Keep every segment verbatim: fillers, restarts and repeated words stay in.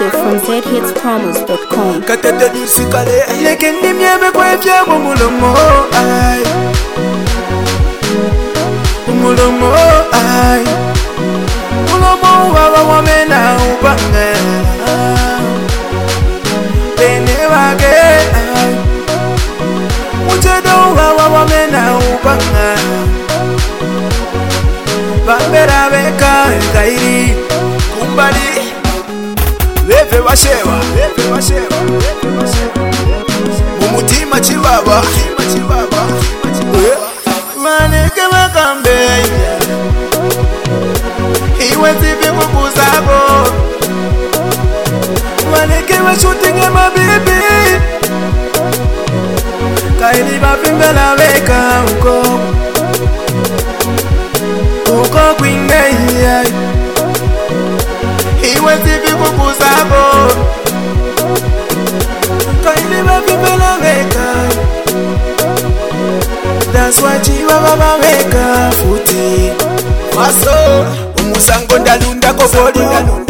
download from z hits promos dot com. Katete dusikale lekendi myebe kwefya mumulomo ay mumulomo ay mumulomo baba wamena upanga bene wage ay muchedo baba wamena upanga bambera beka kairi kumbali Leve bashewa, leve bashewa, leve bashewa. Mumutima chibaba, mutima chibaba. Maneke makambe. Iwe tibi kukuzago. Maneke wa shooting ema bibi. Kaili bapimbe la weka uko. Uko kwinge yai. Iwe tibi kukuzago Kaili bapipela weka That's why chiwa baba weka futi Maso Umusango ndalunda ko volume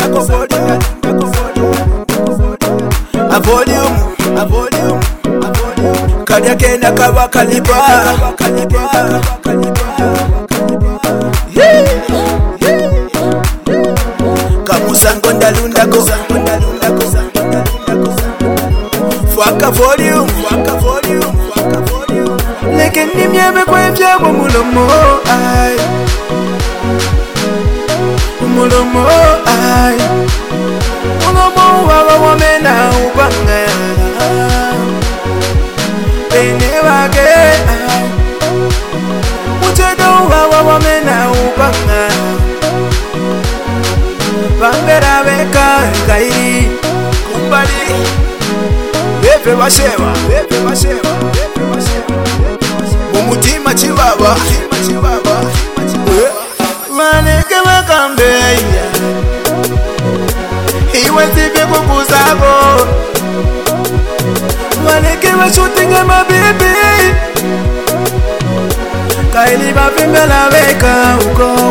A volume A volume A volume Kanya kenda kawa kaliba Yeah Kamusango ndalunda ko Fuaka volume Fuaka volume Fuaka volume Lekendi myebe kwefya mumulomo ay Mumulomo ay Mumulomo baba wamena upanga Bene wage ay Muchedo baba wamena upanga Bambera beka kairi kumbali Bebe bashewa, bebe bashewa, bebe bashewa Mumutima chibaba, mutima chibaba Maneke makambe Iwe tibi kukuzago Maneke wa shooting ema bibi Kaili bapimbe la beka uko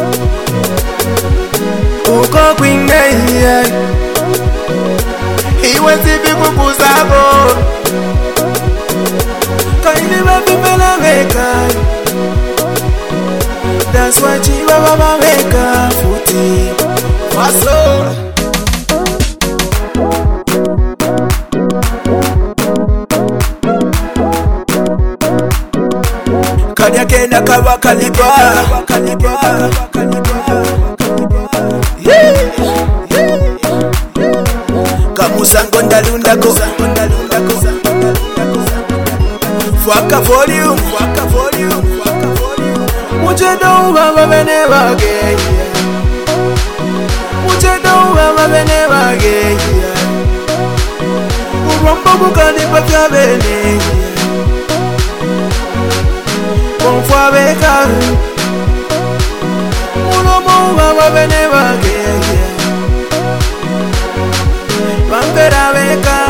Uko kwinge yai Iwe tibi kukuzago Kaili bapimela weka That's why chiwa baba weka futi Maso Kanya kenda kawa kaliba Kamusango ndalunda ko Fuaka volume Fuaka volume Fuaka volume Muchedo baba bene wage Muchedo baba bene wage Urombo bukani papya bene Konfwa beka Mulomo baba bene wage Bambera beka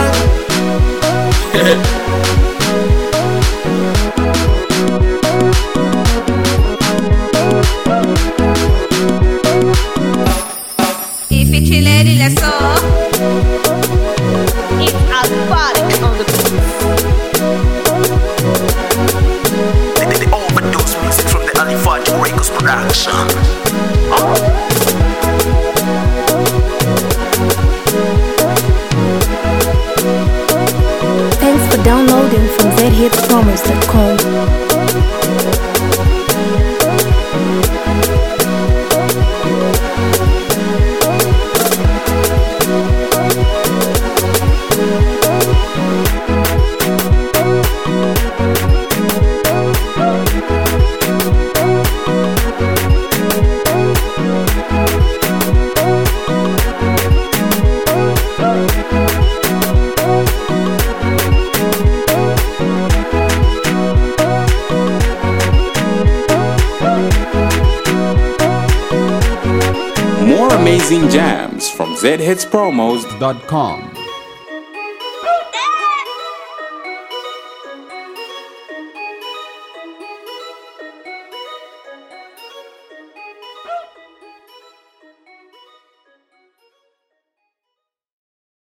If it's a lady, let's go. It's aquatic on the The, the overdose music from the Alifaj Records production. Thanks for downloading from z hits promos dot com. More amazing jams from z hits promos dot com.